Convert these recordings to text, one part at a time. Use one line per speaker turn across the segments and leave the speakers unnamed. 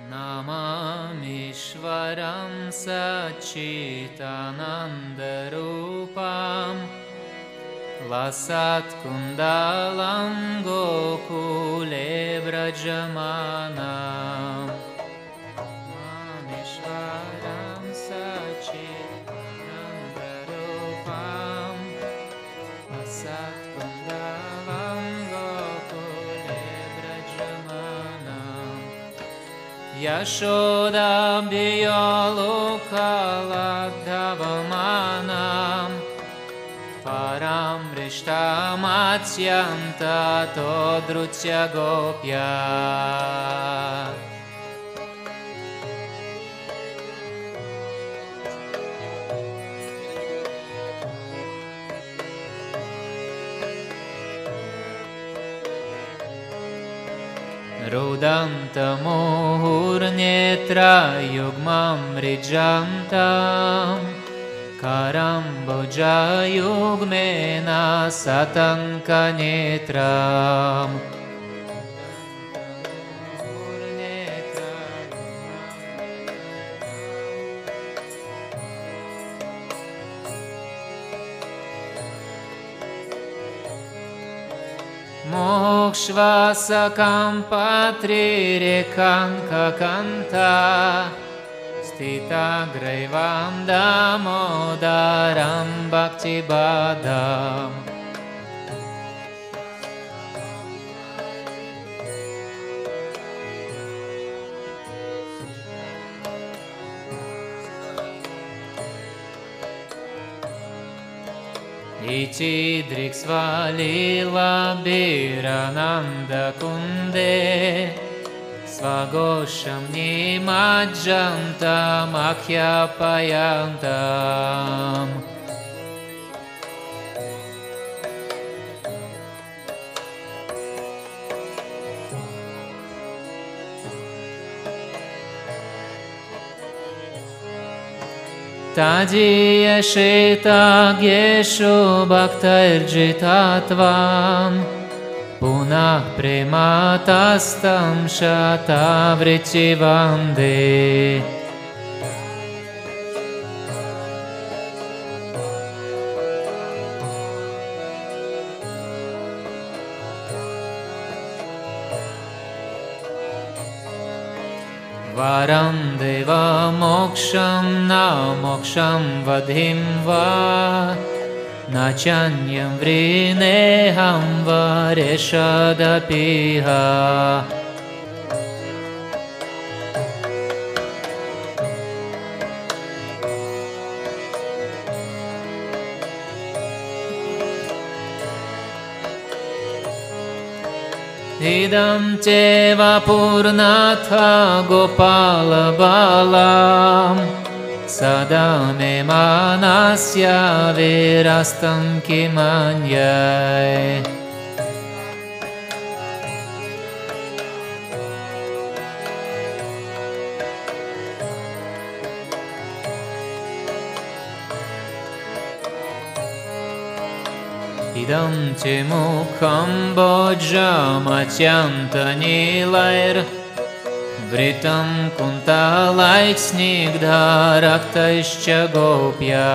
Namamishvaram Sachitanandarupam Lasat Kundalam Gokule Brajamanam Namamishvaram Sachitanandarupam Lasat Kundalam Gokule Brajamanam Yashoda Biyolukaladdhavamanam Param Rishtamatsyanta Todrutya Gopya Rudanta Muhurnetra Yugmam Rijantam Karamboja Yugmena Satanka Netram Mokshvasakam patrirekanka kanta Stita graivam damodaram bhaktibadam Ichi driksvalila birananda kunde Svagosham nimajjantam akyapayantam Tajiya Shetagyeshu Bhaktairjitatvam Punah Prematastam Shatavrichivande Varam deva moksham na moksham vadhim va Nachanyam vrineham vareshadapiha Idam ceva purnatha gopala balam Sadame manasya virastam kimanyai Idam te mukham bojamatyanta nilair Vritam kuntalaik snigdharaktaischa gopya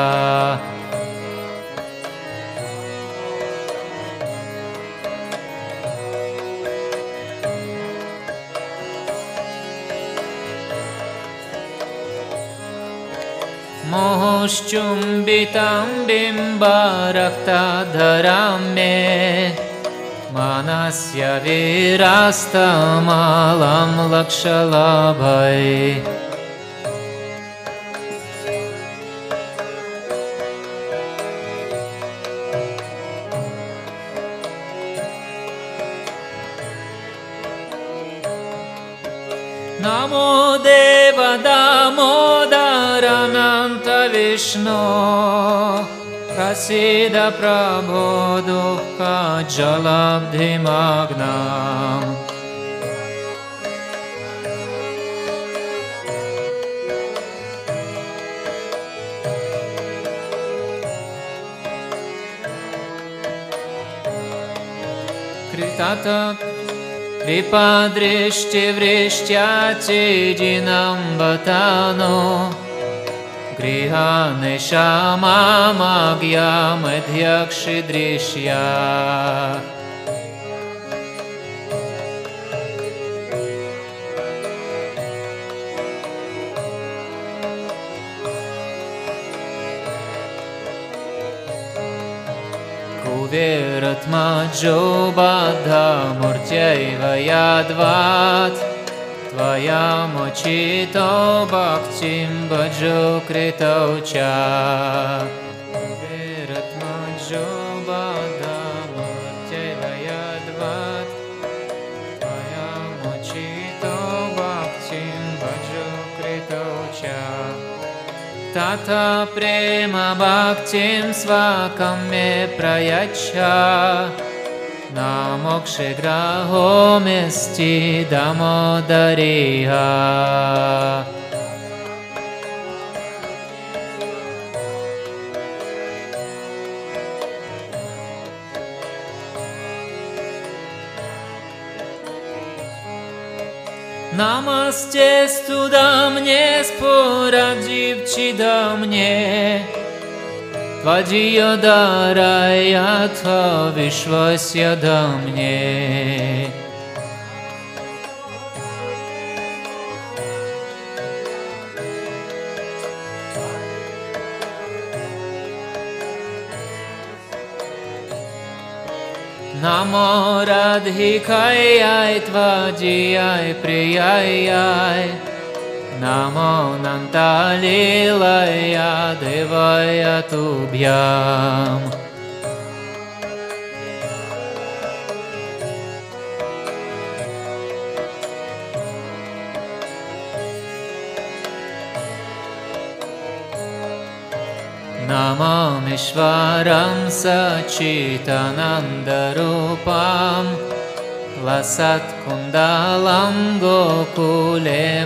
Mohoshchumbitam bimbarakta me Manasya virastamalam lakshalabhai Namo Deva Damodarananta Vishnu Prasida Prabho Dukha Jalabdhimagnam Kritata कृपादृष्टिवृष्ट्याचिजिनम्बतानो गृहान्शामामाज्ञामध्यक्षदृश्या कुबेरत्मजो बाधामूर्त्यैव याद्वात् त्वया मोचितो भक्तिं भजो कृतौ च कुबेरत्मजो बाधामूर्त्यैव याद्वात् त्वया मोचितो भक्तिं भजो कृतौ च तथा प्रेम भक्तिं स्वाकं मे प्रयच्छ न मोक्षग्रहो मेस्ति दामोदरेह Namastestu da mnie sporadzi do mnie Tvajiyo daraya tva vishvasya do mnie Namo Radhikayai Tvajiyai Priyayai Namo Nantalilaya Devaya Tubhyam Namam Ishvaram Sachitanandarupam Lasat Kundalam Gokule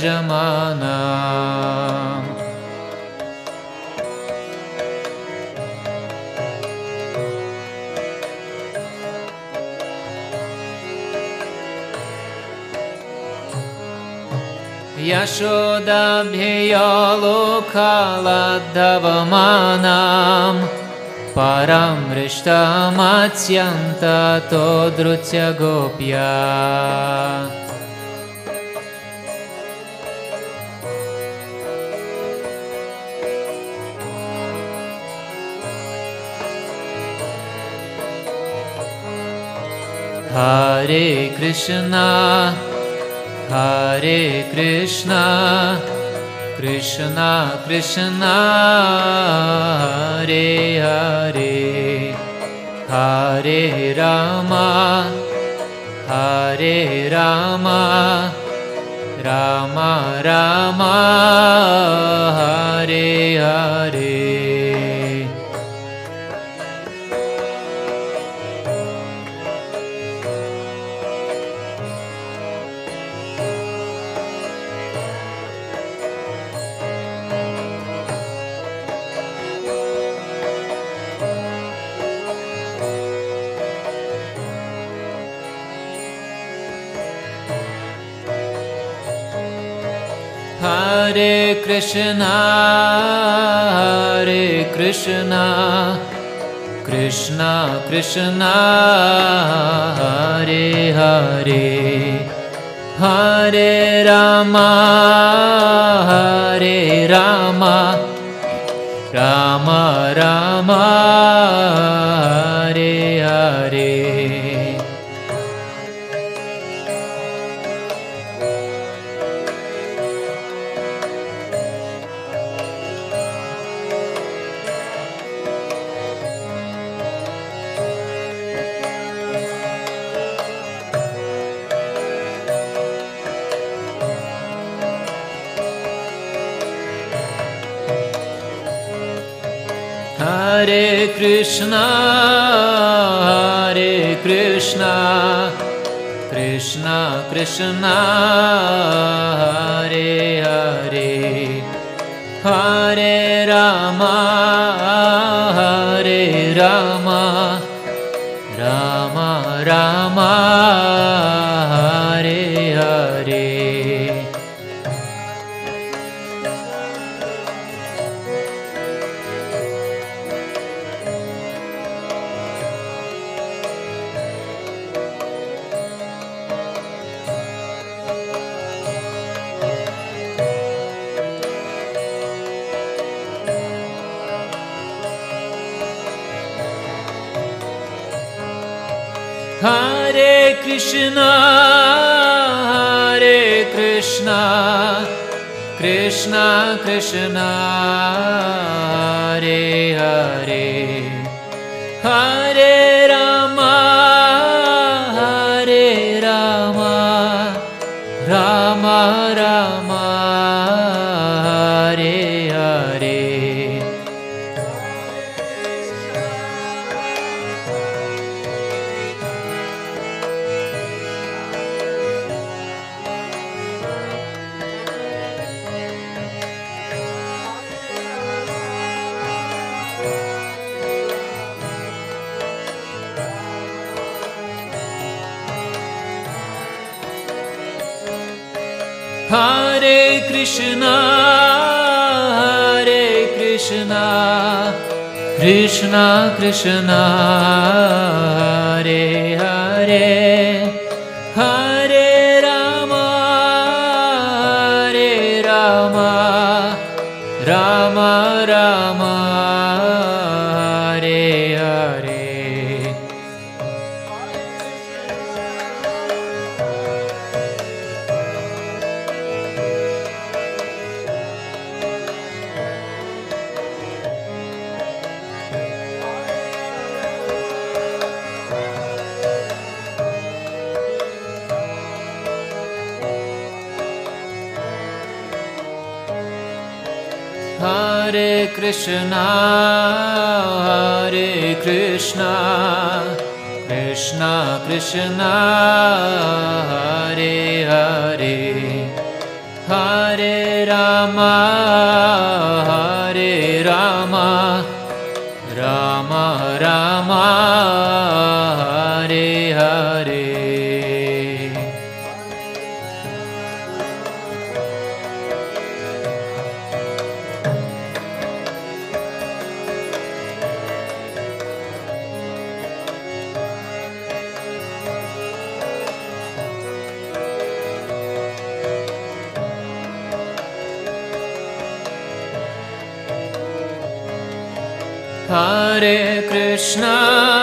Brajamanam Yashodabhya lokaladhavamanam Param rishtamatyanta todrutya gopya Hare Krishna Hare Krishna, Krishna Krishna, Hare Hare, Hare Rama, Hare Rama, Rama Rama, Hare Hare. Hare Krishna, Hare Krishna, Krishna Krishna, Hare Hare, Hare Rama, Hare Rama, Rama Rama, Hare Hare. Hare Krishna, Hare Krishna, Krishna Krishna, Hare Hare, Hare Rama, Hare Rama, Rama Rama, Hare Krishna, Krishna Krishna, Hare Hare, Hare Rama, Rama Rama, Hare Hare. Hare Krishna, Krishna Krishna, Hare Hare, Hare Rama, Rama Rama, Hare Hare. Hare Krishna, Krishna Krishna, Hare Hare, Hare Rama, Rama Rama, Hare Hare. Hare Krishna,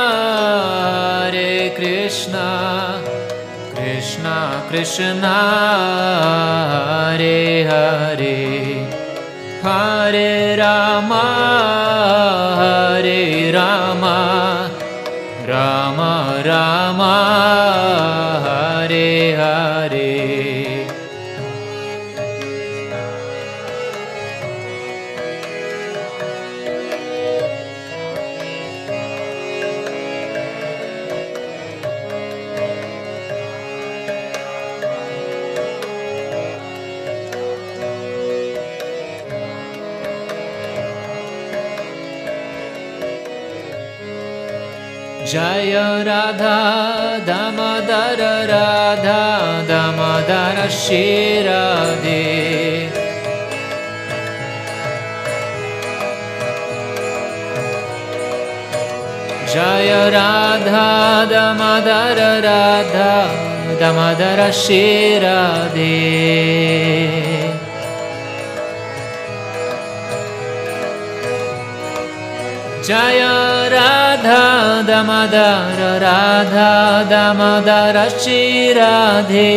Krishna Krishna, Hare Hare, Hare Rama, Rama Rama, Hare Hare. Jaya Radha Damodara, Radha Damodara Shri Radhe. Jaya Radha Damodara, Radha Damodara Shri Radhe. Jaya Radha Damodara, Radha Damodara Shri Radhe.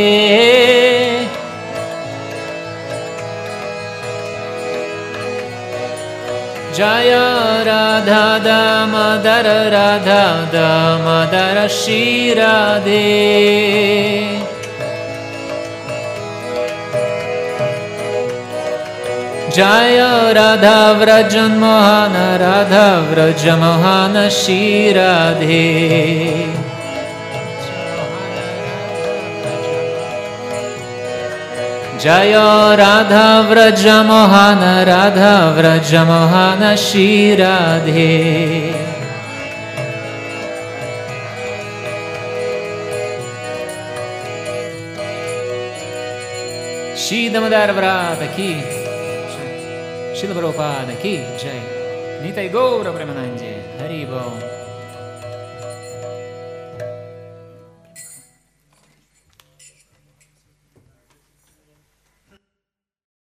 Jaya Radha Damodara, Radha Damodara Shri Radhe. Jaya Radha Vrajan Mohana, Radha Vrajan Mohana Shri Radhe. Jaya Radha Vrajan Mohana, Radha Vrajan Mohana Shri Radhe. Shri Damodar Vrata ki, Srila Prabhupada ki jai. Nitai Gaura Premanande. Hari Bol.